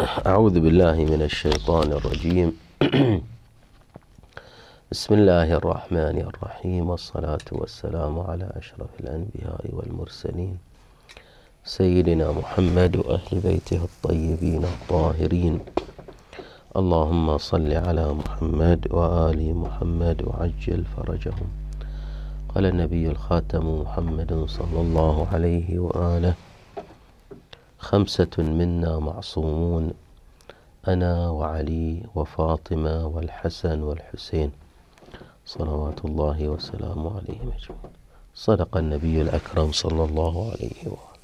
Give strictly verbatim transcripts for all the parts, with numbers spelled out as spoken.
أعوذ بالله من الشيطان الرجيم. بسم الله الرحمن الرحيم، والصلاة والسلام على أشرف الأنبياء والمرسلين سيدنا محمد وأهل بيته الطيبين الطاهرين. اللهم صل على محمد وآل محمد وعجل فرجهم. قال النبي الخاتم محمد صلى الله عليه وآله: خمسة منا معصومون، أنا وعلي وفاطمة والحسن والحسين صلوات الله وسلامه عليهم أجمعين. صدق النبي الأكرم صلى الله عليه وآله.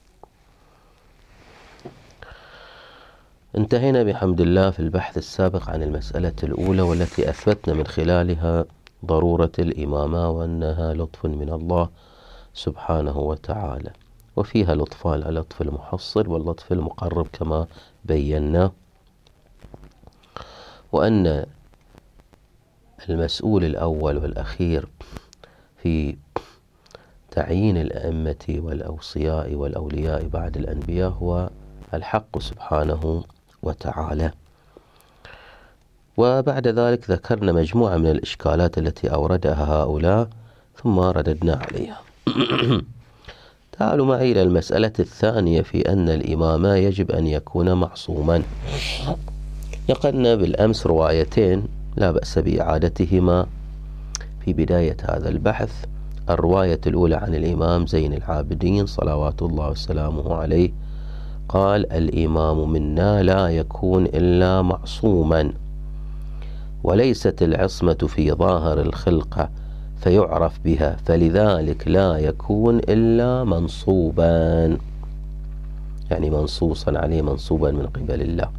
انتهينا بحمد الله في البحث السابق عن المسألة الأولى، والتي أثبتنا من خلالها ضرورة الإمامة وأنها لطف من الله سبحانه وتعالى، وفيها لطفان: اللطف المحصل واللطف المقرب كما بينا، وأن المسؤول الأول والأخير في تعيين الأئمة والأوصياء والأولياء بعد الأنبياء هو الحق سبحانه وتعالى. وبعد ذلك ذكرنا مجموعة من الإشكالات التي أوردها هؤلاء ثم رددنا عليها. تعالوا معي إلى المسألة الثانية في أن الإمام يجب أن يكون معصوما. نقلنا بالأمس روايتين لا بأس بإعادتهما في بداية هذا البحث. الرواية الأولى عن الإمام زين العابدين صلوات الله وسلامه عليه قال: الإمام منا لا يكون إلا معصوما، وليست العصمة في ظاهر الخلقة فيعرف بها، فلذلك لا يكون إلا منصوبا، يعني منصوصا عليه، منصوبا من قبل الله،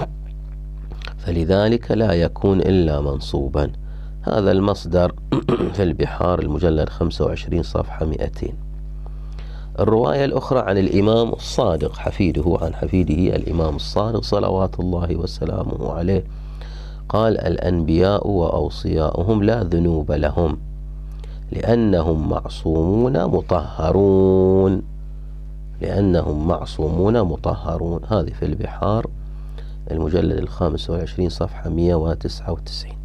فلذلك لا يكون إلا منصوبا. هذا المصدر في البحار المجلد خمسة وعشرين صفحة مئتين. الرواية الأخرى عن الإمام الصادق حفيده عن حفيده الإمام الصادق صلوات الله وسلامه عليه قال: الأنبياء وأوصياؤهم لا ذنوب لهم لأنهم معصومون مطهرون، لأنهم معصومون مطهرون. هذه في البحار المجلد الخامس والعشرين صفحة مئة وتسعة وتسعين.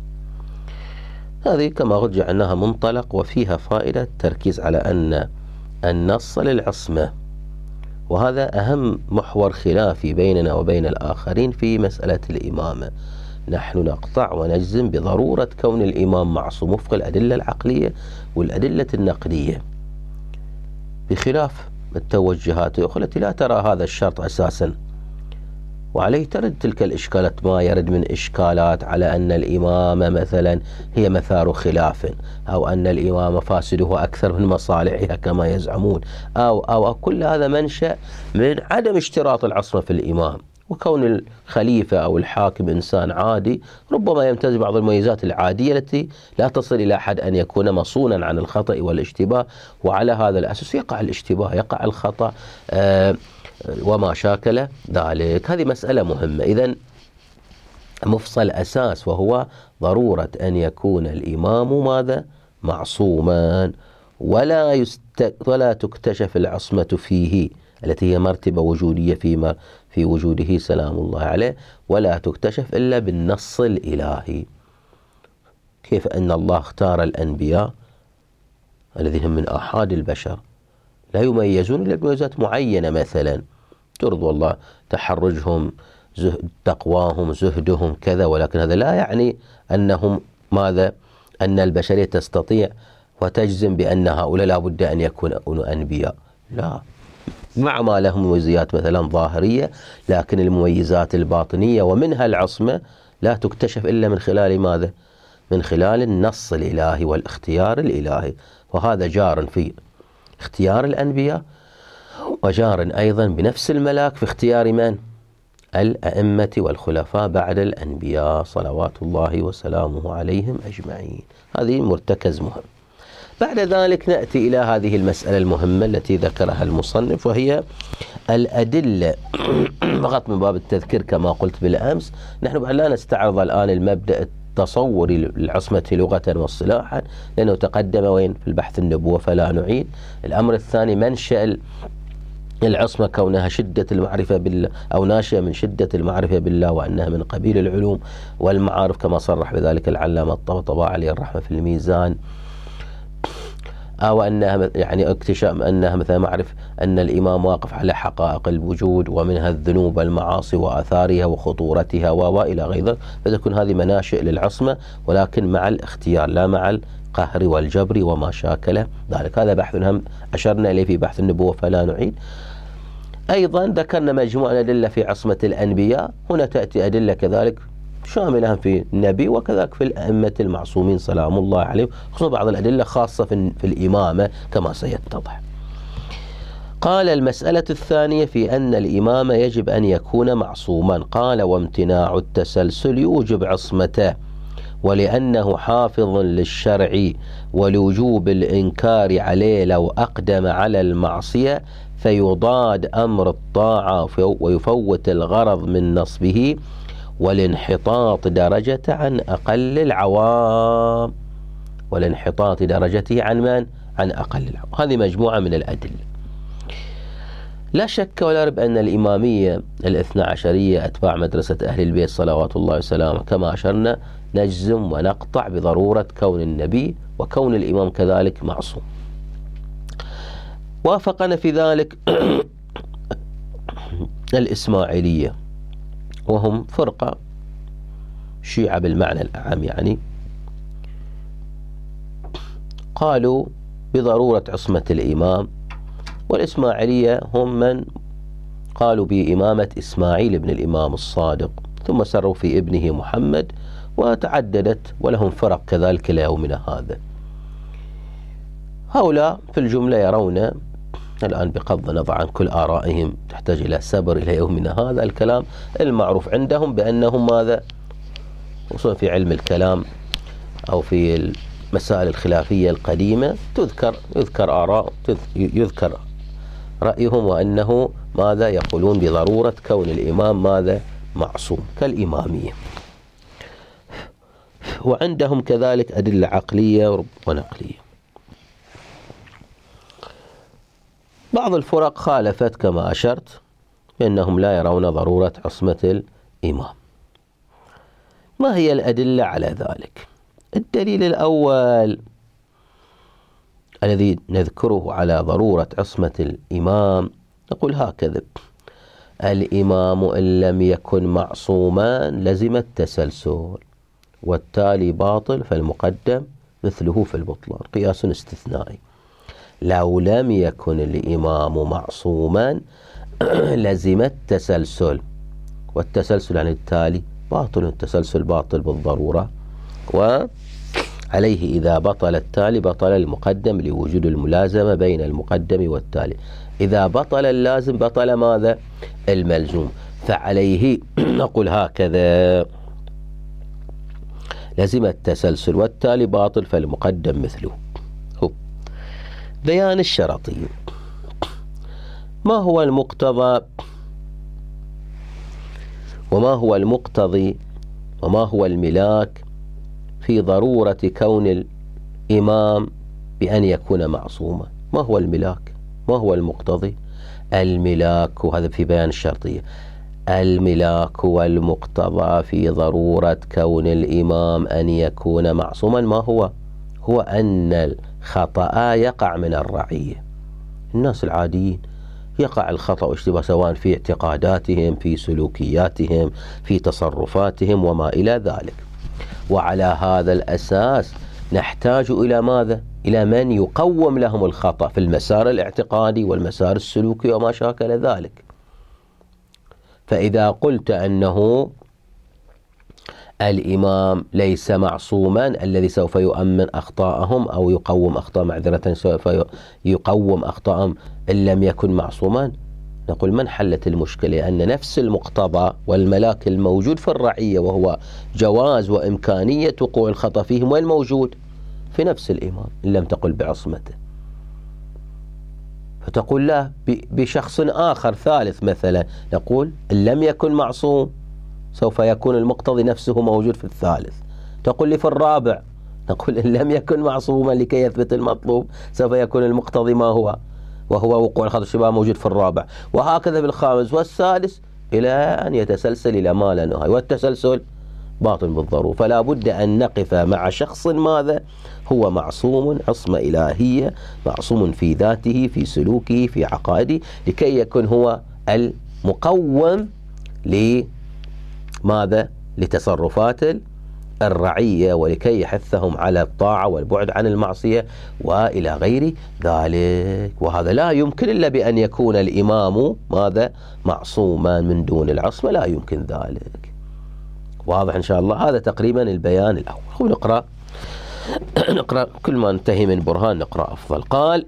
هذه كما رجع أنها منطلق وفيها فائدة تركيز على أن النص للعصمة، وهذا أهم محور خلافي بيننا وبين الآخرين في مسألة الإمامة. نحن نقطع ونجزم بضرورة كون الإمام معصوم وفق الأدلة العقلية والأدلة النقلية، بخلاف التوجهات الأخرى التي لا ترى هذا الشرط أساسا، وعليه ترد تلك الإشكالات ما يرد من إشكالات على أن الإمامة مثلا هي مثار خلاف، أو أن الإمامة فاسده أكثر من مصالحها كما يزعمون، أو, أو, أو كل هذا منشأ من عدم اشتراط العصمة في الإمام، وكون الخليفة أو الحاكم إنسان عادي ربما يمتاز بعض المميزات العادية التي لا تصل إلى حد أن يكون مصونا عن الخطأ والاشتباه، وعلى هذا الأساس يقع الاشتباه، يقع الخطأ آه وما شاكل ذلك. هذه مسألة مهمة. إذن مفصل أساس وهو ضرورة أن يكون الإمام ماذا؟ معصوما، ولا يست... ولا تكتشف العصمة فيه التي هي مرتبة وجودية في في وجوده سلام الله عليه، ولا تكتشف إلا بالنص الإلهي. كيف أن الله اختار الأنبياء الذين هم من آحاد البشر لا يميزون إلا بميزات معينة، مثلا ترضى الله تحرجهم، زهد تقواهم، زهدهم كذا، ولكن هذا لا يعني أنهم ماذا؟ أن البشرية تستطيع وتجزم بأن هؤلاء لا بد أن يكونوا أنبياء، لا، مع ما لهم مميزات مثلا ظاهرية، لكن المميزات الباطنية ومنها العصمة لا تكتشف إلا من خلال ماذا؟ من خلال النص الإلهي والاختيار الإلهي. وهذا جار في اختيار الأنبياء، وجار أيضا بنفس الملاك في اختيار من؟ الأئمة والخلفاء بعد الأنبياء صلوات الله وسلامه عليهم أجمعين. هذه مرتكز مهم. بعد ذلك نأتي إلى هذه المسألة المهمة التي ذكرها المصنف، وهي الأدلة. فقط من باب التذكير كما قلت بالأمس، نحن لا نستعرض الآن المبدأ التصوري للعصمة لغة واصطلاحا، لأنه تقدم وين في البحث النبوة فلا نعيد. الأمر الثاني منشأ العصمة كونها شدة المعرفة بالله أو ناشئة من شدة المعرفة بالله، وأنها من قبيل العلوم والمعارف كما صرح بذلك العلامة الطبطبائي عليه الرحمة في الميزان، أو أنها يعني اكتشاف أنها مثلا معرف أن الإمام واقف على حقائق الوجود ومنها الذنوب والمعاصي وآثارها وخطورتها وإلى غير ذلك، فتكون هذه مناشئ للعصمة، ولكن مع الاختيار لا مع القهر والجبر وما شاكل ذلك. هذا بحث هم أشرنا إليه في بحث النبوة فلا نعيد. أيضا ذكرنا مجموعة أدلة في عصمة الأنبياء، هنا تأتي أدلة كذلك شاملة في النبي وكذلك في الأئمة المعصومين سلام الله عليهم، خصوصا بعض الأدلة خاصة في الإمامة كما سيتضح. قال المسألة الثانية في أن الإمام يجب أن يكون معصوما. قال وامتناع التسلسل يوجب عصمته، ولأنه حافظ للشرع ولوجوب الإنكار عليه لو أقدم على المعصية، فيضاد أمر الطاعة ويفوت الغرض من نصبه، والانحطاط درجة عن أقل العوام، والانحطاط درجته عن من؟ عن أقل العوام. هذه مجموعة من الأدلة. لا شك ولا ريب أن الإمامية الاثنى عشرية أتباع مدرسة أهل البيت صلوات الله وسلامه كما أشرنا نجزم ونقطع بضرورة كون النبي وكون الإمام كذلك معصوم. وافقنا في ذلك الإسماعيلية، وهم فرقة شيعة بالمعنى الأعم، يعني قالوا بضرورة عصمة الإمام. والإسماعيلية هم من قالوا بإمامة إسماعيل بن الإمام الصادق، ثم سروا في ابنه محمد، وتعددت ولهم فرق كذلك ليومنا هذا. هؤلاء في الجملة يرون الآن بغض النظر عن كل آرائهم تحتاج إلى سبر إلى يومنا هذا، الكلام المعروف عندهم بأنهم ماذا، خصوصا في علم الكلام أو في المسائل الخلافية القديمة تذكر يذكر آراء يذكر رأيهم، وأنه ماذا يقولون بضرورة كون الإمام ماذا معصوم كالإمامية. وعندهم كذلك أدلة عقلية ونقلية. بعض الفرق خالفت كما أشرت بأنهم لا يرون ضرورة عصمة الإمام. ما هي الأدلة على ذلك؟ الدليل الأول الذي نذكره على ضرورة عصمة الإمام نقول هكذا: الإمام إن لم يكن معصوما لزم التسلسل، والتالي باطل فالمقدم مثله في البطلان، قياس استثنائي. لو لم يكن الإمام معصوما لزم التسلسل، والتسلسل عن التالي باطل، التسلسل باطل بالضرورة، وعليه إذا بطل التالي بطل المقدم لوجود الملازمة بين المقدم والتالي. إذا بطل اللازم بطل ماذا؟ الملزوم. فعليه نقول هكذا: لزم التسلسل والتالي باطل فالمقدم مثله. بيان الشرطية. ما هو المقتضى وما هو المقتضي وما هو الملاك في ضرورة كون الإمام بأن يكون معصوما؟ ما هو الملاك؟ ما هو المقتضي؟ الملاك، وهذا في بيان الشرطية، الملاك والمقتضى في ضرورة كون الإمام أن يكون معصوما ما هو؟ هو أن الخطأ يقع من الرعية، الناس العاديين يقع الخطأ واشتباه سواء في اعتقاداتهم، في سلوكياتهم، في تصرفاتهم وما إلى ذلك. وعلى هذا الأساس نحتاج إلى ماذا؟ إلى من يقوم لهم الخطأ في المسار الاعتقادي والمسار السلوكي وما شاكل ذلك. فإذا قلت أنه الإمام ليس معصوما الذي سوف يؤمن أخطاءهم أو يقوم أخطاء معذرة سوف يقوم أخطاءهم إن لم يكن معصوما، نقول من حلت المشكلة؟ أن نفس المقتضى والملاك الموجود في الرعية وهو جواز وإمكانية وقوع الخطأ فيهم وين موجود؟ في نفس الإمام إن لم تقل بعصمته. فتقول لا بشخص آخر ثالث مثلا، نقول إن لم يكن معصوم سوف يكون المقتضي نفسه موجود في الثالث. تقول لي في الرابع، نقول إن لم يكن معصوما لكي يثبت المطلوب سوف يكون المقتضي ما هو، وهو وقوع الخطأ الشبه موجود في الرابع، وهكذا في الخامس والسادس إلى أن يتسلسل إلى ما لا نهاية، والتسلسل باطل بالضرورة. فلا بد أن نقف مع شخص ماذا هو معصوم عصمة إلهية، معصوم في ذاته، في سلوكه، في عقائده، لكي يكون هو المقوم لماذا لتصرفات الرعية، ولكي يحثهم على الطاعة والبعد عن المعصية وإلى غير ذلك. وهذا لا يمكن إلا بأن يكون الإمام ماذا معصوما من دون العصمة، لا يمكن ذلك. واضح إن شاء الله؟ هذا تقريبا البيان الأول. ونقرأ نقرأ كل ما ننتهي من برهان نقرأ أفضل. قال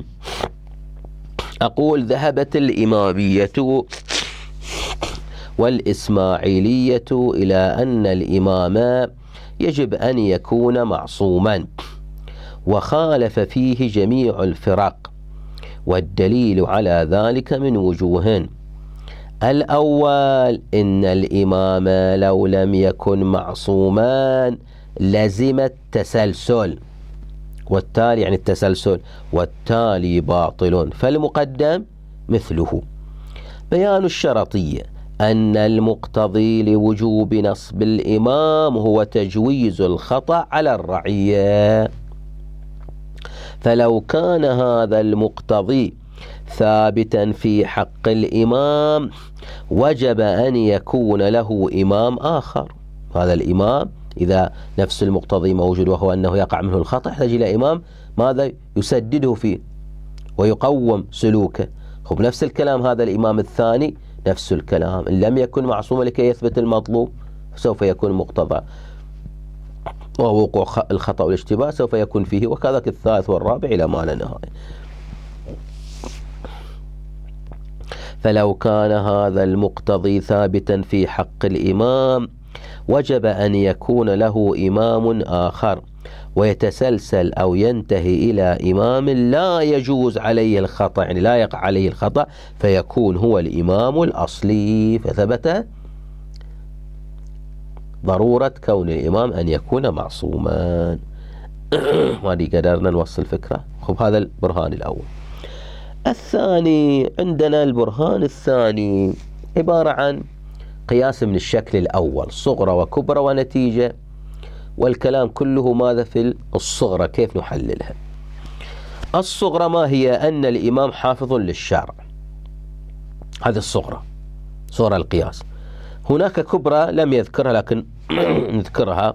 أقول ذهبت الإمامية والإسماعيلية إلى أن الإمام يجب أن يكون معصوما، وخالف فيه جميع الفرق، والدليل على ذلك من وجوه. الأول إن الإمام لو لم يكن معصوما لزم التسلسل، والتالي يعني التسلسل، والتالي باطل، فالمقدم مثله. بيان الشرطية أن المقتضي لوجوب نصب الإمام هو تجويز الخطأ على الرعية، فلو كان هذا المقتضي ثابتا في حق الإمام وجب أن يكون له إمام آخر. هذا الإمام إذا نفس المقتضي موجود وهو أنه يقع منه الخطأ، يحتاج إلى إمام ماذا يسدده فيه ويقوم سلوكه. خب نفس الكلام هذا الإمام الثاني نفس الكلام، إن لم يكن معصوما لكي يثبت المطلوب سوف يكون مقتضى، وهو وقوع الخطأ والاشتباه سوف يكون فيه، وكذلك الثالث والرابع إلى ما لا نهاية. فلو كان هذا المقتضي ثابتا في حق الإمام وجب أن يكون له إمام آخر ويتسلسل أو ينتهي إلى إمام لا يجوز عليه الخطأ، يعني لا يقع عليه الخطأ، فيكون هو الإمام الأصلي. فثبت ضرورة كون الإمام أن يكون معصوما. ما دي قدرنا نوصل فكرة. خب هذا البرهان الأول. الثاني عندنا البرهان الثاني عبارة عن قياس من الشكل الأول، صغرى وكبرى ونتيجة، والكلام كله ماذا في الصغرى كيف نحللها. الصغرى ما هي؟ أن الإمام حافظ للشرع، هذه الصغرى، صغرى القياس. هناك كبرى لم يذكرها لكن نذكرها.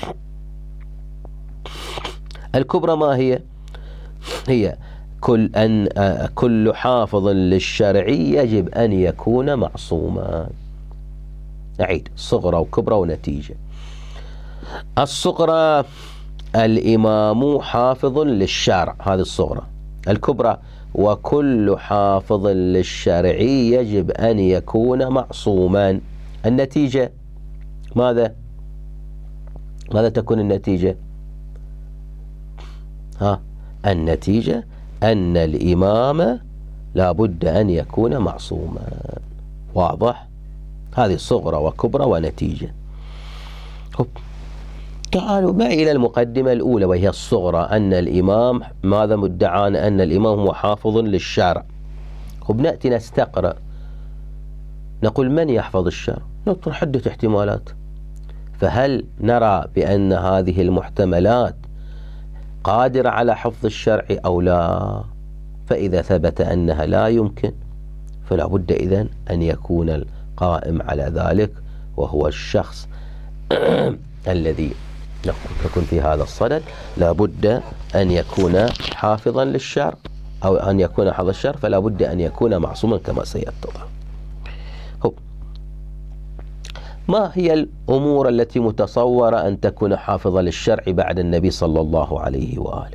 الكبرى ما هي؟ هي كل أن كل حافظ للشرع يجب أن يكون معصوما. أعيد: صغرى وكبرى ونتيجة. الصغرى الإمام حافظ للشرع، هذه الصغرى. الكبرى وكل حافظ للشرع يجب أن يكون معصوما. النتيجة ماذا؟ ماذا تكون النتيجة؟ ها النتيجة أن الإمام لا بد أن يكون معصوما. واضح؟ هذه صغرى وكبرى ونتيجة. تعالوا معي إلى المقدمة الأولى وهي الصغرى، أن الإمام ماذا مدعان؟ أن الإمام هو حافظ للشرع. خب نأتي نستقرأ، نقول من يحفظ الشرع؟ نطرح عدة احتمالات، فهل نرى بأن هذه المحتملات قادرة على حفظ الشرع أو لا؟ فإذا ثبت أنها لا يمكن فلا بد إذن أن يكون القائم على ذلك وهو الشخص الذي يكون في هذا الصدد لا بد أن يكون حافظا للشرع، أو أن يكون حافظ الشرع فلا بد أن يكون معصوما كما سيتضح. ما هي الأمور التي متصورة أن تكون حافظة للشرع بعد النبي صلى الله عليه وآله؟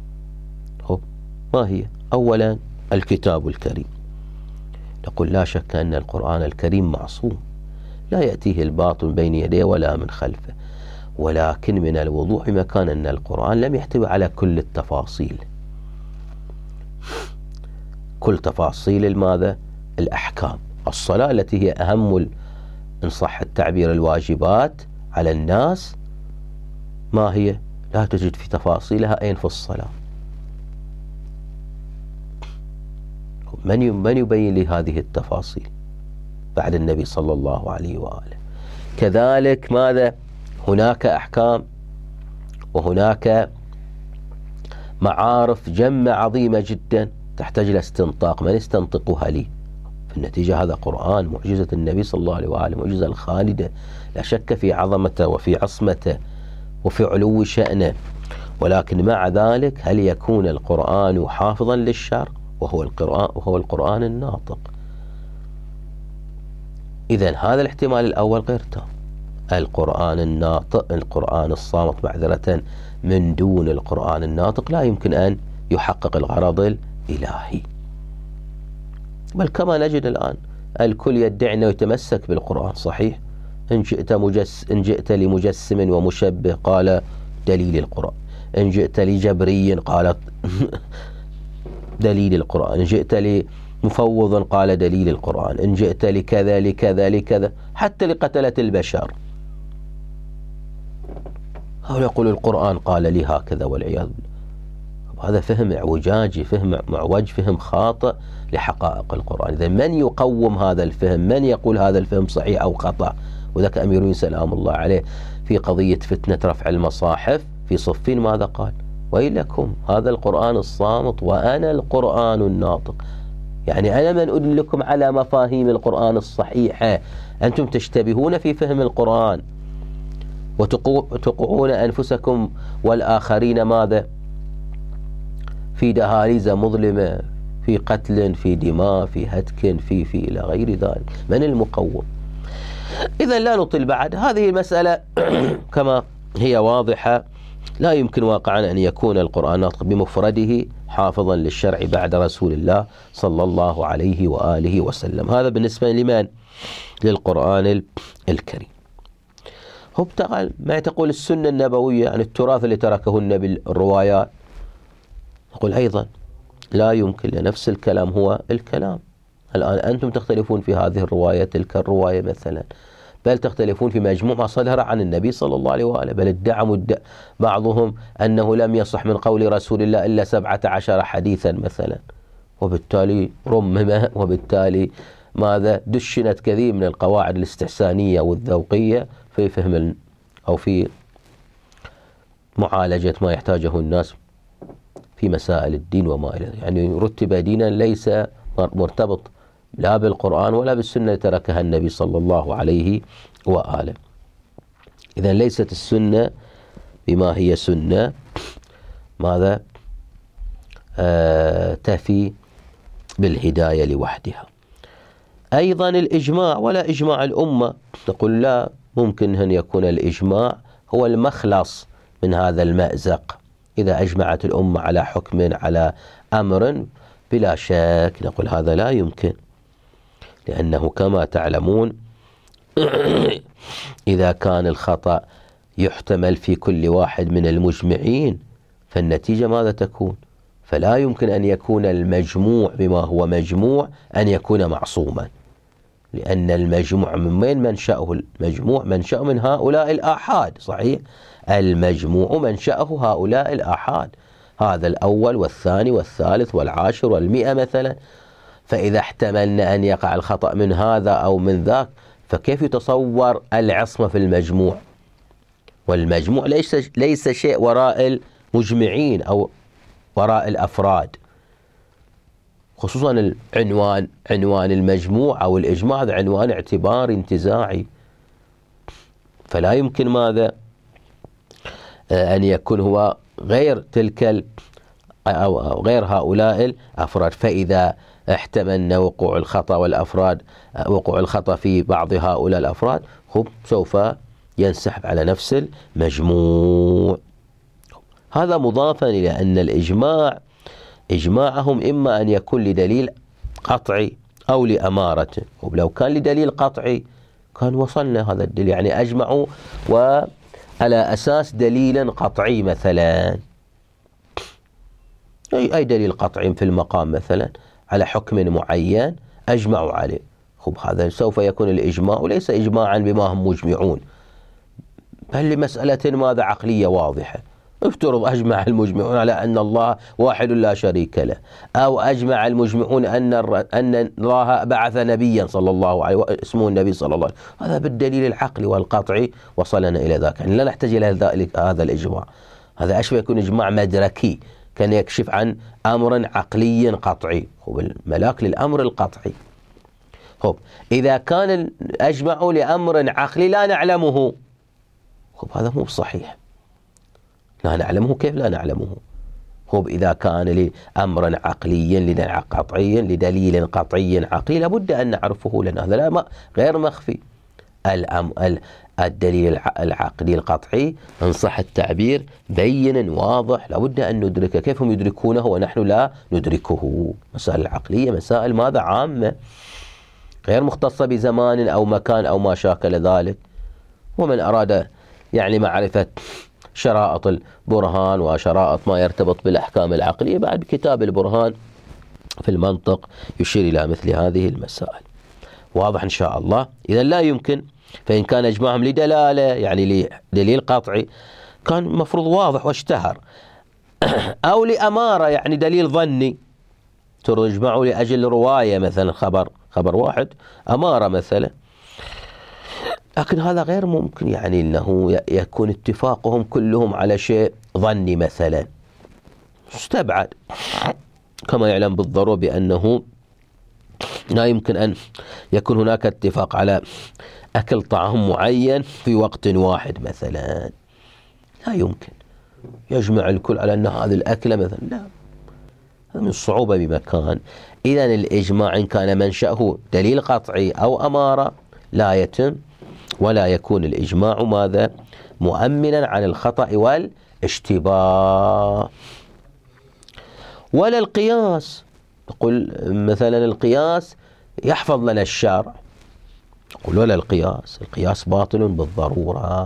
ما هي؟ أولا الكتاب الكريم. نقول لا شك أن القرآن الكريم معصوم، لا يأتيه الباطل بين يديه ولا من خلفه، ولكن من الوضوح مكان أن القرآن لم يحتوي على كل التفاصيل، كل تفاصيل ماذا؟ الأحكام. الصلاة التي هي أهم إن صح التعبير الواجبات على الناس، ما هي؟ لا تجد في تفاصيلها أين في الصلاة. من من يبين لي هذه التفاصيل بعد النبي صلى الله عليه وآله؟ كذلك ماذا؟ هناك أحكام وهناك معارف جمة عظيمة جدا تحتاج إلى استنطاق، من يستنطقها لي؟ في النتيجة هذا قرآن، معجزة النبي صلى الله عليه وآله، معجزة الخالدة لا شك في عظمته وفي عصمته وفي علو شأنه، ولكن مع ذلك هل يكون القرآن حافظا للشرع وهو القرآن وهو القرآن الناطق؟ إذن هذا الاحتمال الأول غير تام. القرآن الناطق، القرآن الصامت معذرة، من دون القرآن الناطق لا يمكن أن يحقق الغرض الإلهي. بل كما نجد الآن الكل يدعي أنه يتمسك بالقرآن، صحيح، إن جئت, مجس إن جئت لمجسم ومشبه قال دليل القرآن، إن جئت لجبري قال دليل القرآن، إن جئت لمفوض قال دليل القرآن، إن جئت لكذا لكذا لكذا، حتى لقتلة البشر أو يقول القرآن قال لي هكذا والعياذ بالله. هذا فهم اعوجاجي، فهم معوج، فهم خاطئ لحقائق القرآن. إذا من يقوم هذا الفهم؟ من يقول هذا الفهم صحيح أو خطأ؟ وذاك أمير سلام الله عليه في قضية فتنة رفع المصاحف في صفين ماذا قال؟ ويلكم هذا القرآن الصامت وأنا القرآن الناطق. يعني أنا من أدلكم على مفاهيم القرآن الصحيحة، أنتم تشتبهون في فهم القرآن وتقعون أنفسكم والآخرين ماذا؟ في دهاليز مظلمة، في قتل، في دماء، في هتك، في في إلى غير ذلك. من المقوم؟ إذا لا نطيل بعد هذه المسألة كما هي واضحة، لا يمكن واقعا أن يكون القرآن ناطق بمفرده حافظا للشرع بعد رسول الله صلى الله عليه وآله وسلم. هذا بالنسبة لمن؟ للقرآن الكريم. هو ما تقول السنة النبوية عن التراث اللي تركه النبي، الروايات، نقول أيضا لا يمكن، لنفس الكلام هو الكلام. الآن أنتم تختلفون في هذه الرواية تلك الرواية مثلا، بل تختلفون في مجموع ما صدر عن النبي صلى الله عليه وآله، بل ادعى مد... بعضهم أنه لم يصح من قول رسول الله إلا سبعة عشر حديثا مثلا، وبالتالي رمم، وبالتالي ماذا؟ دشنت كثير من القواعد الاستحسانية والذوقية في فهم أو في معالجة ما يحتاجه الناس في مسائل الدين وما إلى ذلك. يعني رتب دينا ليس مرتبط لا بالقرآن ولا بالسنة تركها النبي صلى الله عليه وآله. إذن ليست السنة بما هي سنة ماذا آه تفي بالهداية لوحدها. أيضا الإجماع ولا إجماع الأمة، تقول لا ممكن أن يكون الإجماع هو المخلص من هذا المأزق. إذا أجمعت الأمة على حكم على أمر بلا شك نقول هذا لا يمكن، لأنه كما تعلمون إذا كان الخطأ يحتمل في كل واحد من المجمعين فالنتيجة ماذا تكون؟ فلا يمكن أن يكون المجموع بما هو مجموع أن يكون معصوما، لأن المجموع من وين منشأه؟ المجموع منشأه من هؤلاء الآحاد، صحيح؟ المجموع منشأه هؤلاء الآحاد، هذا الأول والثاني والثالث والعاشر والمئة مثلا. فإذا احتملنا أن يقع الخطأ من هذا أو من ذاك فكيف يتصور العصمة في المجموع؟ والمجموع ليس ليس شيء وراء المجمعين أو وراء الأفراد، خصوصا العنوان عنوان المجموع أو الإجماع هذا عنوان اعتباري انتزاعي، فلا يمكن ماذا أن يكون هو غير تلك أو غير هؤلاء الأفراد. فإذا احتملنا وقوع الخطأ والأفراد وقوع الخطأ في بعض هؤلاء الأفراد خب سوف ينسحب على نفس المجموع. هذا مضافا إلى أن الإجماع إجماعهم إما أن يكون لدليل قطعي أو لأمارة، ولو كان لدليل قطعي كان وصلنا هذا الدليل، يعني أجمعوا وعلى أساس دليل قطعي مثلا، أي أي دليل قطعي في المقام مثلا على حكم معين أجمعوا عليه، خب هذا سوف يكون الإجماع وليس إجماعا بما هم مجمعون، بل لمسألة ماذا عقلية واضحة. افترض أجمع المجمعون على أن الله واحد لا شريك له، أو أجمع المجمعون أن أن الله بعث نبيا صلى الله عليه وسلم اسمه النبي صلى الله عليه وسلم، هذا بالدليل العقلي والقطعي وصلنا إلى ذاك، يعني لا نحتاج إلى ذلك هذا الإجماع. هذا أشبه يكون إجماع مدركي كان يكشف عن أمر عقلي قطعي، هو الملاك للأمر القطعي. خب إذا كان أجمعوا لأمر عقلي لا نعلمه، خب هذا مو صحيح، لا نعلمه. كيف لا نعلمه؟ خب إذا كان لأمر عقلي قطعي لدليل قطعي عقلي لابد أن نعرفه، لأن هذا لا غير مخفي. الأم الدليل العقلي القطعي إن صح التعبير بين واضح لابد أن ندركه. كيف هم يدركونه ونحن لا ندركه؟ مسائل العقلية مسائل ماذا؟ عامة غير مختصة بزمان أو مكان أو ما شاكل ذلك. ومن أراد يعني معرفة شرائط البرهان وشرائط ما يرتبط بالأحكام العقلية بعد بكتاب البرهان في المنطق يشير إلى مثل هذه المسائل. واضح إن شاء الله؟ إذا لا يمكن، فإن كان إجماعهم لدلالة يعني لدليل قطعي كان مفروض واضح واشتهر، أو لأمارة يعني دليل ظني، ترجمعوا لأجل رواية مثلا خبر خبر واحد أمارة مثلا، لكن هذا غير ممكن، يعني أنه يكون اتفاقهم كلهم على شيء ظني مثلا، مستبعد، كما يعلم بالضرورة بأنه لا يمكن أن يكون هناك اتفاق على أكل طعام معين في وقت واحد مثلا، لا يمكن يجمع الكل على أن هذه الأكلة مثلا، لا، هذا من الصعوبة بمكان. إذن الإجماع إن كان منشأه دليل قطعي أو أمارة لا يتم، ولا يكون الإجماع ماذا؟ مؤمنا عن الخطأ والاشتباه. ولا القياس، نقول مثلا القياس يحفظ لنا الشارع، نقول ولا القياس، القياس باطل بالضرورة.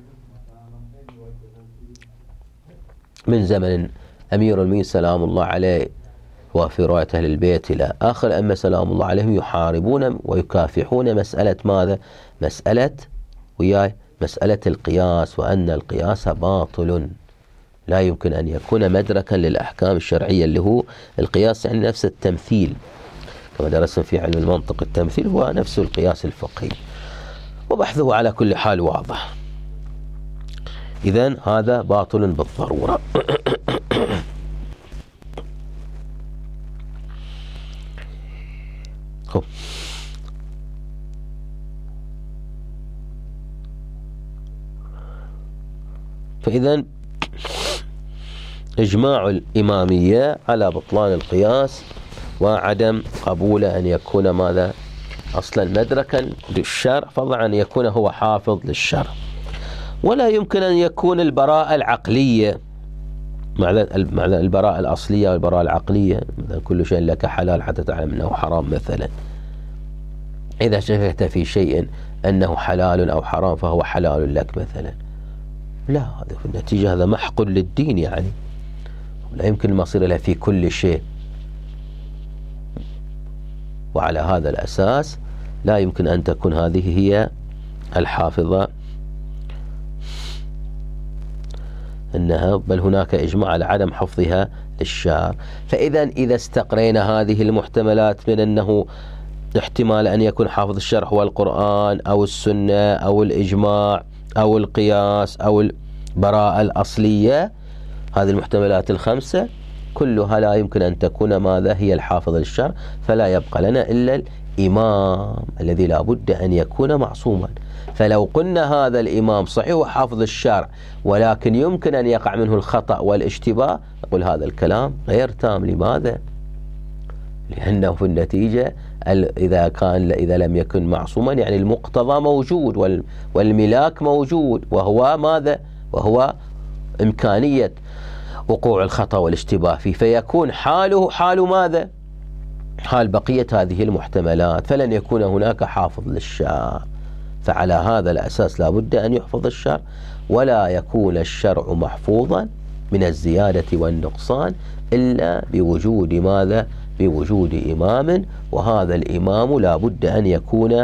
من زمن أمير المؤمنين سلام الله عليه وفي رواية أهل البيت إلى آخر الأئمة سلام الله عليهم يحاربون ويكافحون مسألة ماذا؟ مسألة وياي مسألة القياس، وأن القياس باطل لا يمكن أن يكون مدركا للأحكام الشرعية، اللي هو القياس يعني نفس التمثيل، كما درسنا في علم المنطق التمثيل هو نفس القياس الفقهي، وبحثه على كل حال واضح. إذن هذا باطل بالضرورة. خب فإذن إجماع الإمامية على بطلان القياس وعدم قبول أن يكون ماذا أصلا مدركا للشرع، فضلا أن يكون هو حافظ للشرع. ولا يمكن أن يكون البراءة العقلية مع البراءة الأصلية والبراءة العقلية، مثلا كل شيء لك حلال حتى تعلم أنه حرام مثلا، إذا شككت في شيء أنه حلال أو حرام فهو حلال لك مثلا، لا، هذا في النتيجة هذا محق للدين، يعني لا يمكن المصير له في كل شيء. وعلى هذا الأساس لا يمكن أن تكون هذه هي الحافظة أنها، بل هناك إجماع على عدم حفظها للشارع. فإذا إذا استقرينا هذه المحتملات من أنه احتمال أن يكون حافظ الشرع هو القرآن أو السنة أو الإجماع أو القياس أو البراءة الأصلية، هذه المحتملات الخمسة كلها لا يمكن أن تكون ماذا هي الحافظ للشرع، فلا يبقى لنا إلا الإمام الذي لا بد أن يكون معصوما. فلو قلنا هذا الإمام صحيح حافظ الشرع ولكن يمكن أن يقع منه الخطأ والاشتباه، نقول هذا الكلام غير تام. لماذا؟ لأنه في النتيجة إذا كان إذا لم يكن معصوما يعني المقتضى موجود والملاك موجود، وهو ماذا؟ وهو إمكانية وقوع الخطأ والاشتباه فيه، فيكون حاله حال ماذا؟ حال بقية هذه المحتملات، فلن يكون هناك حافظ للشرع. فعلى هذا الأساس لا بد أن يحفظ الشرع، ولا يكون الشرع محفوظا من الزيادة والنقصان إلا بوجود ماذا؟ بوجود إمام، وهذا الإمام لا بد أن يكون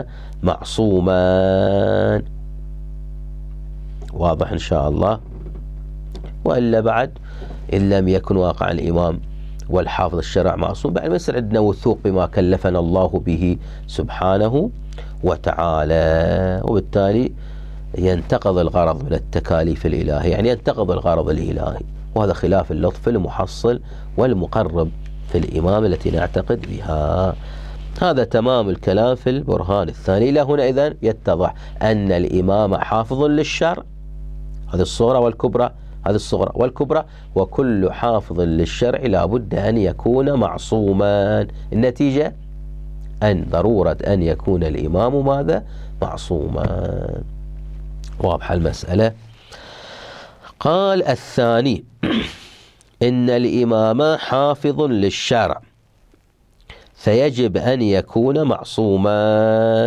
معصوما. واضح إن شاء الله؟ وإلا بعد إن لم يكن واقع الإمام والحافظ الشرع معصوم، بعد ما يصير عندنا وثوق بما كلفنا الله به سبحانه وتعالى، وبالتالي ينتقض الغرض من التكاليف الإلهية، يعني ينتقض الغرض الإلهي، وهذا خلاف اللطف المحصل والمقرب في الإمام التي نعتقد بها. هذا تمام الكلام في البرهان الثاني. إلى هنا إذن يتضح أن الإمام حافظ للشرع، هذه الصغرى والكبرى، هذه الصغرى والكبرى، وكل حافظ للشرع لا بد أن يكون معصوما. النتيجة أن ضرورة أن يكون الإمام ماذا؟ معصوما. واضحة المسألة. قال الثاني إن الإمام حافظ للشرع فيجب أن يكون معصوما.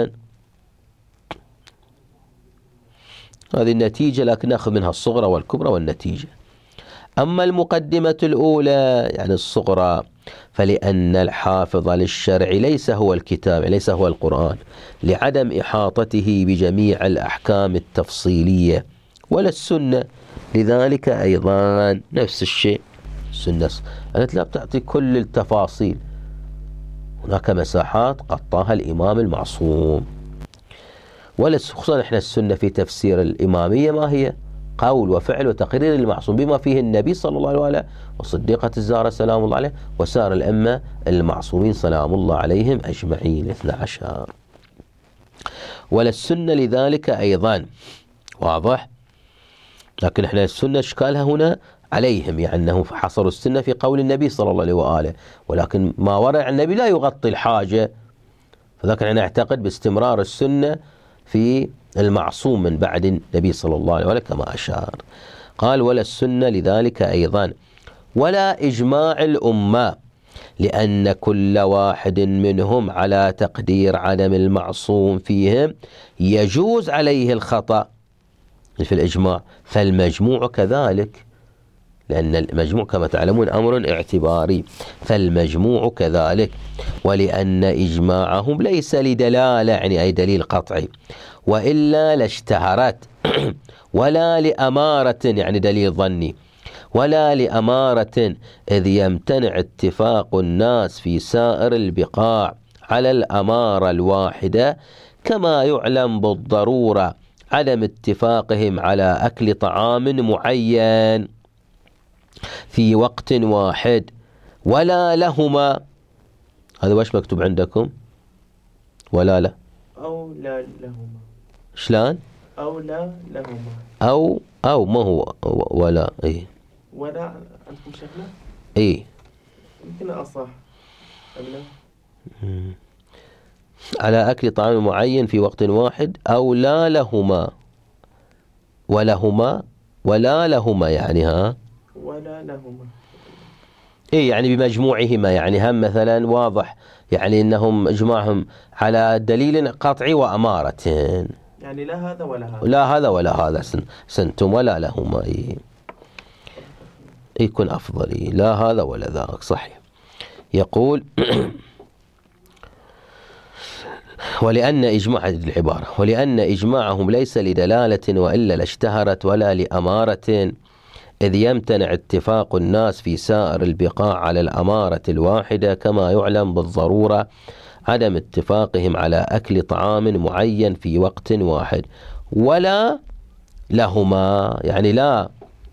هذه النتيجة، لكن نأخذ منها الصغرى والكبرى والنتيجة. أما المقدمة الأولى يعني الصغرى، فلأن الحافظ للشرع ليس هو الكتاب، ليس هو القرآن، لعدم إحاطته بجميع الأحكام التفصيلية، ولا السنة، لذلك أيضا نفس الشيء. السنة أنت لا بتعطي كل التفاصيل، هناك مساحات غطاها الإمام المعصوم. ولا خصوصا إحنا السنة في تفسير الإمامية ما هي؟ قول وفعل وتقرير المعصوم، بما فيه النبي صلى الله عليه وآله والصديقة الزهراء سلام الله عليه وسائر الأئمة المعصومين سلام الله عليهم أجمعين اثنى عشر. ولا السنة لذلك أيضا. واضح؟ لكن احنا السنة اشكالها هنا عليهم، يعني أنهم حصروا السنة في قول النبي صلى الله عليه وآله، ولكن ما وراء النبي لا يغطي الحاجة، فذلك أنا أعتقد باستمرار السنة في المعصوم من بعد النبي صلى الله عليه وآله كما أشار. قال ولا السنة لذلك أيضا، ولا إجماع الأمة، لأن كل واحد منهم على تقدير عدم المعصوم فيهم يجوز عليه الخطأ في الإجماع، فالمجموع كذلك، لأن المجموع كما تعلمون أمر اعتباري، فالمجموع كذلك. ولأن إجماعهم ليس لدلالة يعني أي دليل قطعي، وإلا لاشتهرت، ولا لأمارة يعني دليل ظني، ولا لأمارة، إذ يمتنع اتفاق الناس في سائر البقاع على الأمارة الواحدة، كما يعلم بالضرورة عدم اتفاقهم على أكل طعام معين في وقت واحد، ولا لهما. هذا وش مكتوب عندكم؟ ولا لا أو لا لهما. شلون؟ أو لا لهما. أو أو ما هو ولا إيه؟ ولا عندكم شكله؟ إيه يمكن أصح. على أكل طعام معين في وقت واحد، أو لا لهما. ولهما ولا لهما يعني ها ولا لهما إيه يعني بمجموعهما، يعني هم مثلا واضح يعني إنهم إجماعهم على دليل قطعي وأمارة، يعني لا هذا ولا هذا، لا هذا ولا هذا سنتم ولا لهما إيه يكون أفضل إيه لا هذا ولا ذاك صحيح. يقول ولأن إجماع العبارة ولأن إجماعهم ليس لدلالة وإلا لاشتهرت، ولا لأمارة، إذ يمتنع اتفاق الناس في سائر البقاع على الأمارة الواحدة، كما يعلم بالضرورة عدم اتفاقهم على أكل طعام معين في وقت واحد. ولا لهما يعني لا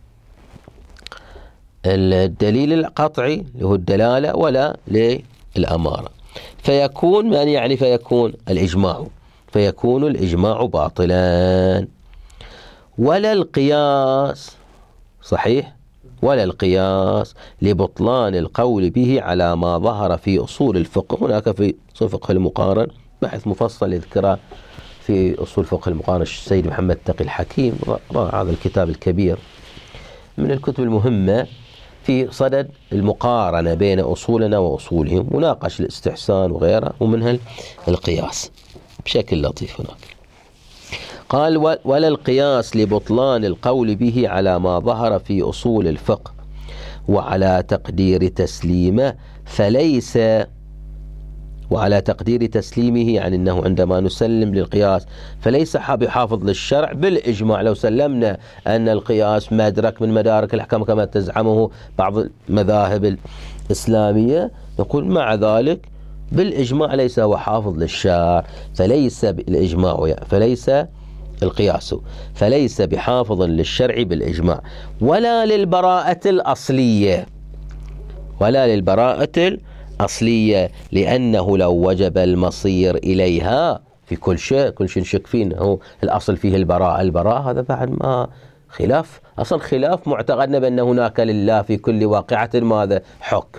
الدليل القطعي اللي هو الدلالة ولا للأمارة، فيكون من يعني فيكون الإجماع فيكون الإجماع باطلا. ولا القياس صحيح، ولا القياس لبطلان القول به على ما ظهر في أصول الفقه. هناك في أصول فقه المقارن بحث مفصل يذكره في أصول فقه المقارن السيد محمد تقي الحكيم، هذا الكتاب الكبير من الكتب المهمة في صدد المقارنة بين أصولنا وأصولهم، وناقش الاستحسان وغيره، ومنها القياس بشكل لطيف هناك. قال ولا القياس لبطلان القول به على ما ظهر في أصول الفقه وعلى تقدير تسليمه، فليس وعلى تقدير تسليمه، يعني أنه عندما نسلم للقياس فليس بحافظ للشرع بالإجماع. لو سلمنا أن القياس مدرك من مدارك الأحكام كما تزعمه بعض المذاهب الإسلامية، نقول مع ذلك بالإجماع ليس هو حافظ للشرع، فليس بالإجماع فليس القياس فليس بحافظ للشرع بالإجماع، ولا للبراءة الأصلية ولا للبراءة الأصلية لأنه لو وجب المصير إليها في كل شيء كل شيء نشك فيه أنه الأصل فيه البراءة البراءة هذا بعد ما خلاف أصل خلاف معتقدنا بأن هناك لله في كل واقعة ماذا حكم،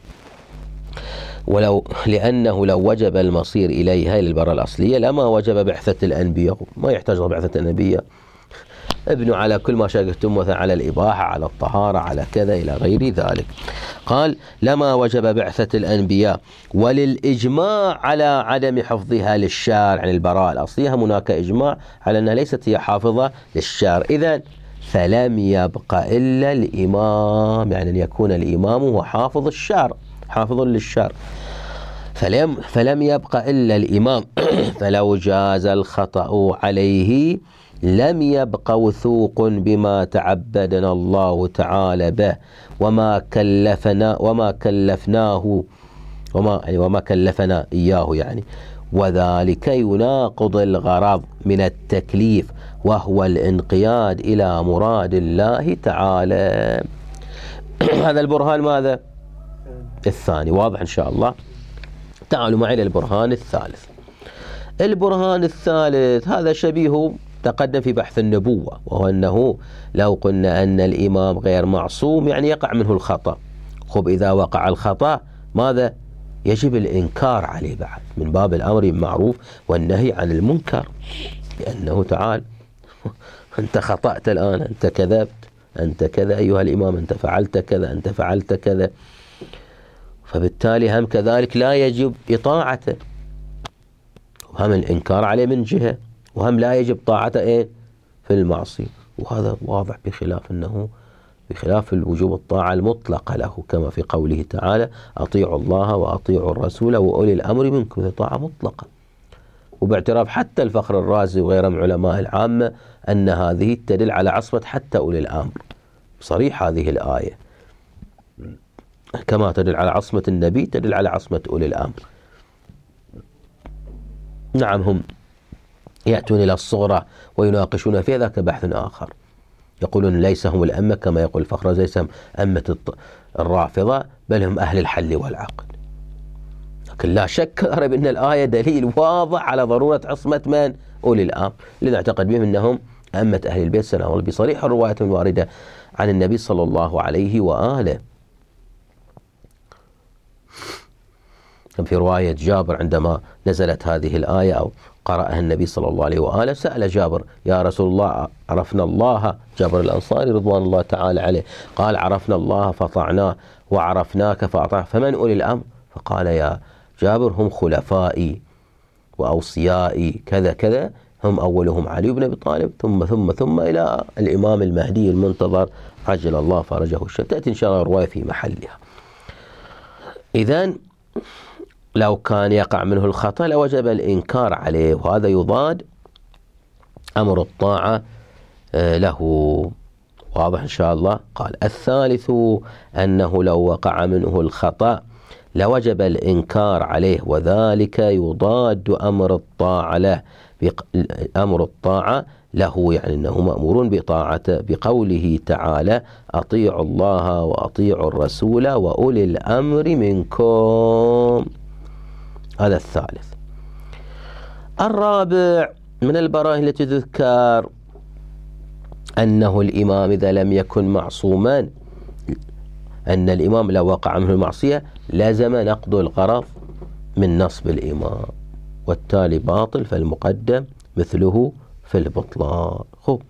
ولو لأنه لو وجب المصير إليها للبراءة الأصلية لما وجب بعثة الأنبياء، ما يحتاج بعثة الأنبياء، ابنوا على كل ما شاكتم مثلا على الإباحة على الطهارة على كذا إلى غير ذلك. قال لما وجب بعثة الأنبياء، وللإجماع على عدم حفظها للشارع عن البراءة الأصلية، هناك إجماع على أنها ليست هي حافظة للشارع، إذن فلم يبق إلا الإمام، يعني أن يكون الإمام هو حافظ الشارع حافظ للشارع، فلم, فلم يبق إلا الإمام فلو جاز الخطأ عليه لم يبق وثوق بما تعبدنا الله تعالى به وما كلفنا وما كلفناه وما يعني وما كلفنا إياه، يعني وذلك يناقض الغرض من التكليف وهو الانقياد إلى مراد الله تعالى. هذا البرهان ماذا؟ الثاني، واضح إن شاء الله. تعالوا معي للبرهان الثالث. البرهان الثالث هذا شبيه تقدم في بحث النبوة، وهو أنه لو قلنا أن الإمام غير معصوم يعني يقع منه الخطأ، خب إذا وقع الخطأ ماذا؟ يجب الإنكار عليه بعد من باب الأمر بالمعروف والنهي عن المنكر، لأنه تعال أنت خطأت الآن، أنت كذبت، أنت كذا أيها الإمام، أنت فعلت كذا، أنت فعلت كذا، فبالتالي هم كذلك لا يجب إطاعته، وهم الإنكار عليه من جهة، وهم لا يجب طاعته إيه في المعصية، وهذا واضح بخلاف أنه بخلاف الوجوب الطاعة المطلقة له كما في قوله تعالى أطيعوا الله وأطيعوا الرسول وأولي الأمر منكم، طاعة مطلقة، وباعتراف حتى الفخر الرازي وغيره من علماء العامة أن هذه تدل على عصمة حتى أولي الأمر، صريح هذه الآية كما تدل على عصمة النبي تدل على عصمة أولي الأمر. نعم هم يأتون إلى الصغرى ويناقشون في ذاك بحث آخر، يقولون ليس هم الأمة كما يقول الفخر ليس هم أمة الرافضة بل هم أهل الحل والعقد، لكن لا شك أن الآية دليل واضح على ضرورة عصمة من؟ أولي الأمر، لنعتقد بهم أنهم أمة أهل البيت سلام الله، بصريح الرواية الواردة عن النبي صلى الله عليه وآله. في رواية جابر عندما نزلت هذه الآية أو قرأها النبي صلى الله عليه وآله سأل جابر يا رسول الله عرفنا الله، جابر الأنصاري رضوان الله تعالى عليه، قال عرفنا الله فطعناه وعرفناك فأطعنا فمن أولي الأمر؟ فقال يا جابر هم خلفائي وأوصيائي كذا كذا، هم أولهم علي بن أبي طالب ثم ثم ثم إلى الإمام المهدي المنتظر عجل الله فرجه الشريف، تأتي إن شاء الله الرواية في محلها. إذن لو كان يقع منه الخطأ لوجب الإنكار عليه، وهذا يضاد أمر الطاعة له، واضح إن شاء الله. قال الثالث أنه لو وقع منه الخطأ لوجب الإنكار عليه، وذلك يضاد أمر الطاعة له أمر الطاعة له يعني أنه مأمور بطاعته بقوله تعالى أطيعوا الله وأطيعوا الرسول وأولي الأمر منكم. هذا الثالث. الرابع من البراهين التي تذكر أنه الإمام إذا لم يكن معصوما، أن الإمام لو وقع منه المعصية لازم نقض الغرض من نصب الإمام، والتالي باطل فالمقدم مثله في البطلان. خب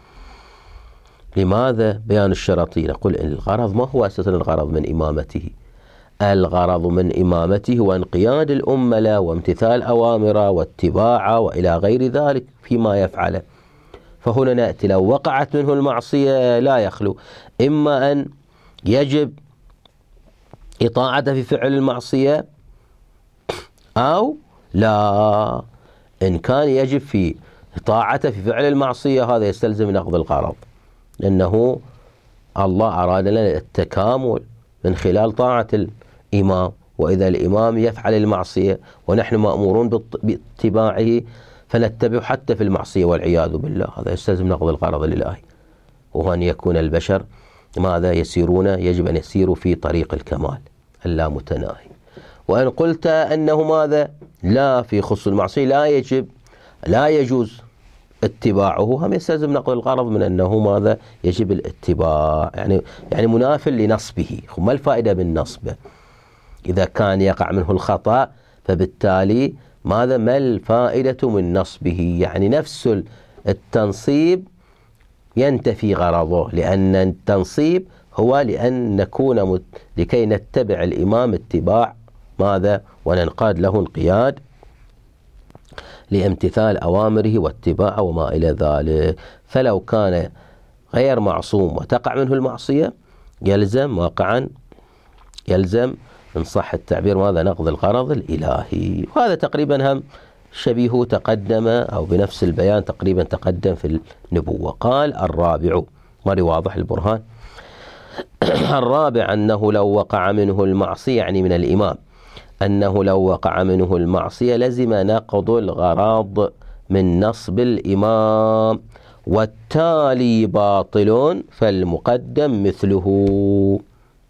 لماذا بيان الشرطين؟ نقول إن الغرض ما هو أساسا الغرض من إمامته، الغرض من إمامته هو انقياد الأمة له وامتثال أوامره واتباعه وإلى غير ذلك فيما يفعله. فهنا نأتي لو وقعت منه المعصية لا يخلو إما أن يجب إطاعته في فعل المعصية أو لا، إن كان يجب في طاعته في فعل المعصية هذا يستلزم نقض الغرض، لأنه الله أراد لنا التكامل من خلال طاعة الإمام، وإذا الإمام يفعل المعصية ونحن مأمورون باتباعه فنتبع حتى في المعصية والعياذ بالله، هذا يستلزم نقض الغرض الإلهي، وهو أن يكون البشر ماذا يسيرون، يجب أن يسيروا في طريق الكمال اللامتناهي. وإن قلت أنه ماذا لا في خصوص المعصية لا يجب لا يجوز اتباعه، هم يستلزم نقض الغرض من أنه ماذا يجب الاتباع، يعني يعني مناف لنصبه. ما الفائدة من نصبه إذا كان يقع منه الخطأ؟ فبالتالي ماذا ما الفائدة من نصبه؟ يعني نفس التنصيب ينتفي غرضه، لأن التنصيب هو لأن نكون مت... لكي نتبع الإمام اتباع ماذا وننقاد له انقياد لامتثال أوامره واتباعه وما إلى ذلك. فلو كان غير معصوم وتقع منه المعصية يلزم واقعا يلزم إن صح التعبير ماذا نقض الغرض الإلهي. وهذا تقريبا هم شبيه تقدم أو بنفس البيان تقريبا تقدم في النبوة. قال الرابع، مري واضح البرهان. الرابع أنه لو وقع منه المعصية، يعني من الإمام، أنه لو وقع منه المعصية لزم نقض الغرض من نصب الإمام، والتالي باطل فالمقدم مثله.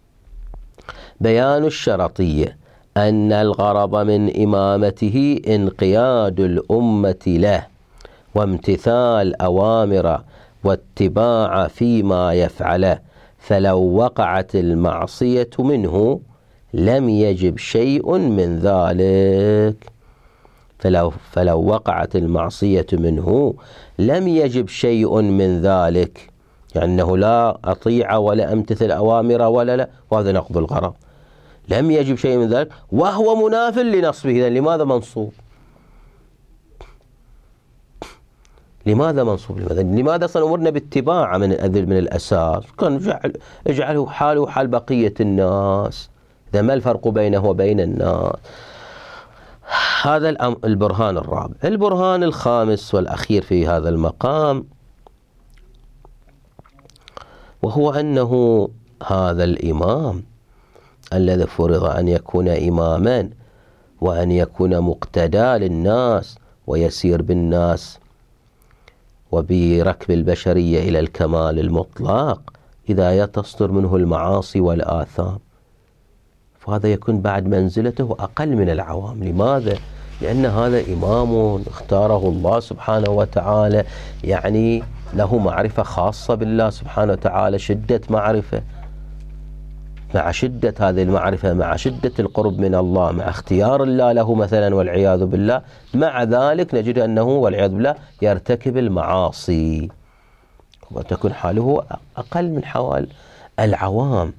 بيان الشرطية أن الغرض من إمامته انقياد الأمة له وامتثال أوامره واتباع فيما يفعله، فلو وقعت المعصية منه لم يجب شيء من ذلك. فلو, فلو وقعت المعصية منه لم يجب شيء من ذلك، يعني أنه لا أطيع ولا أمتثل أوامره ولا لا، وهذا نقض الغرض. لم يجب شيء من ذلك وهو مناف لنصبه. إذن لماذا منصوب؟ لماذا منصوب؟ لماذا لماذا أصلا أمرنا باتباع من من الأساس؟ كان جعل اجعله حاله حال بقية الناس، إذا ما الفرق بينه وبين الناس؟ هذا البرهان الرابع. البرهان الخامس والأخير في هذا المقام، وهو أنه هذا الإمام الذي فرض أن يكون إماما وأن يكون مقتدى للناس ويسير بالناس وبركب البشرية إلى الكمال المطلق، إذا تصدر منه المعاصي والآثام فهذا يكون بعد منزلته أقل من العوام. لماذا؟ لأن هذا إمام اختاره الله سبحانه وتعالى، يعني له معرفة خاصة بالله سبحانه وتعالى، شدة معرفة، مع شدة هذه المعرفة، مع شدة القرب من الله، مع اختيار الله له مثلا والعياذ بالله، مع ذلك نجد أنه والعياذ بالله يرتكب المعاصي وتكون حاله أقل من حوال العوام.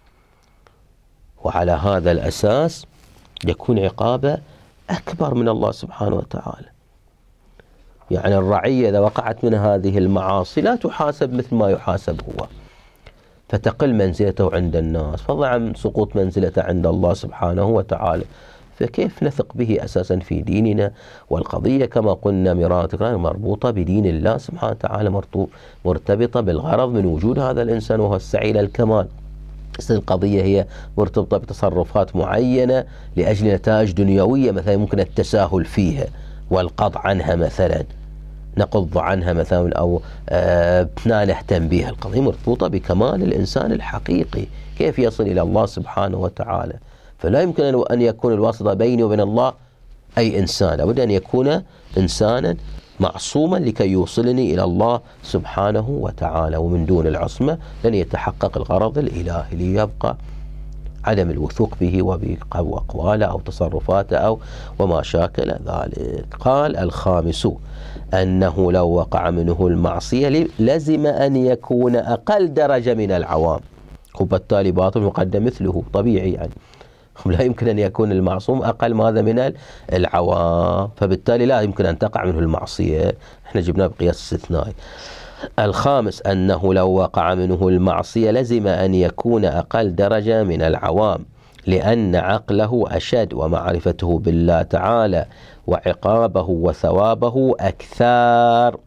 وعلى هذا الأساس يكون عقابه أكبر من الله سبحانه وتعالى. يعني الرعية إذا وقعت من هذه المعاصي لا تحاسب مثل ما يحاسب هو، فتقل منزلته عند الناس، فضلا عن سقوط منزلته عند الله سبحانه وتعالى. فكيف نثق به أساسا في ديننا؟ والقضية كما قلنا مرارا مربوطة بدين الله سبحانه وتعالى، مرتبطة بالغرض من وجود هذا الإنسان وهو السعي إلى الكمال. القضية هي مرتبطة بتصرفات معينة لأجل نتائج دنيوية مثلا ممكن التساهل فيها والقطع عنها مثلا، نقض عنها مثلا أو آه لا نهتم بها. القضية مرتبطة بكمال الإنسان الحقيقي، كيف يصل إلى الله سبحانه وتعالى. فلا يمكن أن يكون الواسطة بيني وبين الله أي إنسان، لابد أن يكون إنسانا معصوما لكي يوصلني إلى الله سبحانه وتعالى، ومن دون العصمة لن يتحقق الغرض الإلهي، ليبقى عدم الوثوق به وبأقواله أو تصرفاته أو وما شاكل ذلك. قال الخامس أنه لو وقع منه المعصية لزم أن يكون أقل درجة من العوام، وبالتالي باطل مقدم مثله طبيعي، يعني لا يمكن أن يكون المعصوم أقل ماذا من العوام، فبالتالي لا يمكن أن تقع منه المعصية. احنا جبناه بقياس استثنائي. الخامس أنه لو وقع منه المعصية لزم أن يكون أقل درجة من العوام، لأن عقله أشد ومعرفته بالله تعالى وعقابه وثوابه أكثر،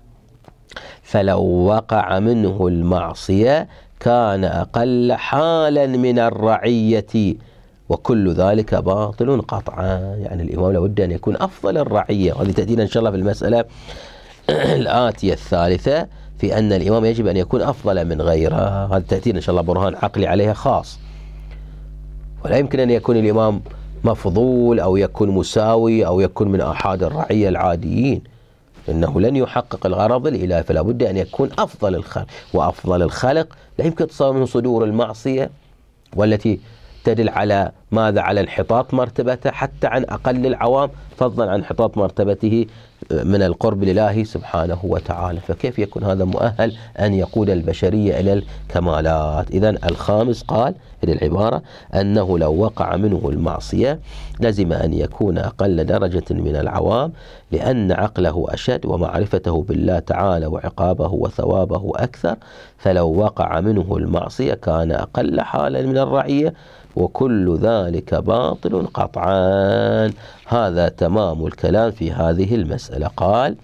فلو وقع منه المعصية كان أقل حالا من الرعية، وكل ذلك باطل قطعا. يعني الإمام لابد أن يكون أفضل الرعية، وهذه تأتينا إن شاء الله في المسألة الآتية الثالثة في أن الإمام يجب أن يكون أفضل من غيره. هذا تأتينا إن شاء الله برهان عقلي عليها خاص، ولا يمكن أن يكون الإمام مفضول أو يكون مساوي أو يكون من أحد الرعية العاديين، إنه لن يحقق الغرض الإلهي، فلا بد أن يكون أفضل الخلق. وأفضل الخلق لا يمكن تصور منه صدور المعصية، والتي تدل على ماذا؟ على انحطاط مرتبته حتى عن أقل العوام، فضلا عن انحطاط مرتبته من القرب لله سبحانه وتعالى. فكيف يكون هذا مؤهل أن يقود البشرية إلى الكمالات؟ إذن الخامس قال إلى العبارة أنه لو وقع منه المعصية لزم أن يكون أقل درجة من العوام، لأن عقله أشد ومعرفته بالله تعالى وعقابه وثوابه أكثر، فلو وقع منه المعصية كان أقل حالا من الرعية، وكل ذلك باطل قطعا. هذا تمام الكلام في هذه المسألة. قال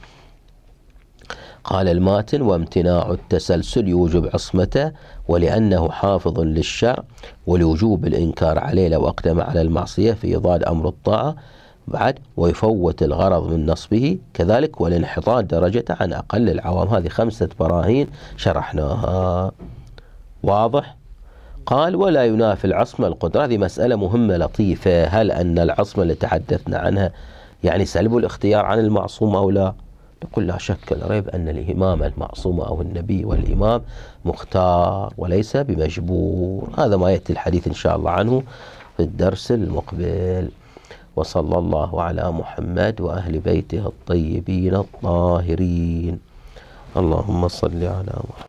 قال الماتن: وامتناع التسلسل يوجب عصمته، ولأنه حافظ للشرع، ولوجوب الإنكار عليه لو أقدم على المعصية في إضاد أمر الطاعة بعد، ويفوت الغرض من نصبه كذلك، والانحطاط درجته عن أقل العوام. هذه خمسة براهين شرحناها، واضح؟ قال: ولا ينافي العصمة القدرة. هذه مسألة مهمة لطيفة. هل أن العصمة اللي تحدثنا عنها يعني سلب الاختيار عن المعصوم أو لا؟ نقول لا شك ولا ريب أن الإمام المعصوم أو النبي والإمام مختار وليس بمجبور. هذا ما يأتي الحديث إن شاء الله عنه في الدرس المقبل. وصلى الله على محمد وأهل بيته الطيبين الطاهرين. اللهم صل على محمد.